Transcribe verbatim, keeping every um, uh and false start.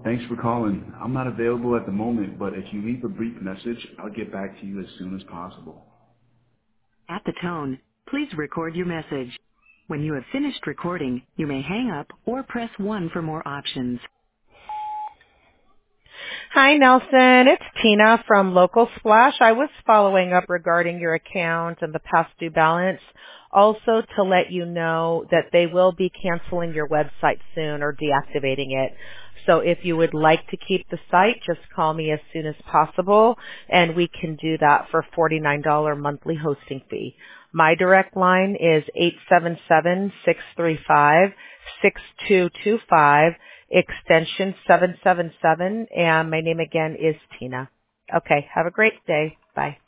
Thanks for calling. I'm not available at the moment, but if you leave a brief message, I'll get back to you as soon as possible. At the tone, please record your message. When you have finished recording, you may hang up or press one for more options. Hi, Nelson. It's Tina from Local Splash. I was following up regarding your account and the past due balance. Also to let you know that they will be canceling your website soon or deactivating it. So if you would like to keep the site, just call me as soon as possible, and we can do that for forty-nine dollars monthly hosting fee. My direct line is eight seven seven, six three five, six two two five, extension seven seven seven, and my name again is Tina. Okay, have a great day. Bye.